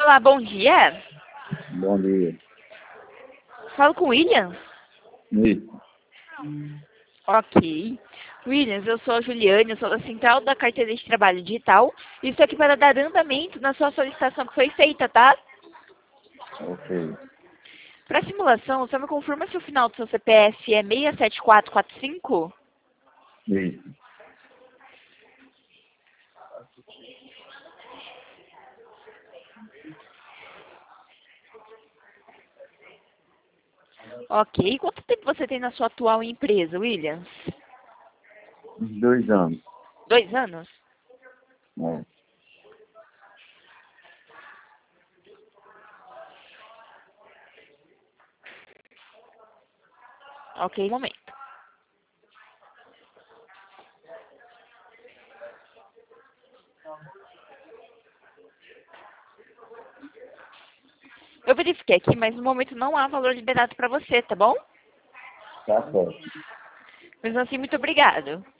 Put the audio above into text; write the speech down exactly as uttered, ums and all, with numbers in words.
Olá, bom dia. Bom dia. Falo com o Williams? Isso. Ok. Williams, eu sou a Juliane, eu sou da Central da Carteira de Trabalho Digital e estou aqui para dar andamento na sua solicitação que foi feita, tá? Ok. Para a simulação, você me confirma se o final do seu C P F é seis sete quatro quatro cinco? Isso. Ok. Quanto tempo você tem na sua atual empresa, Williams? Uns dois anos. Dois anos? É. Ok, um momento. Eu verifiquei aqui, mas no momento não há valor liberado para você, tá bom? Tá certo. Mesmo assim, muito obrigado.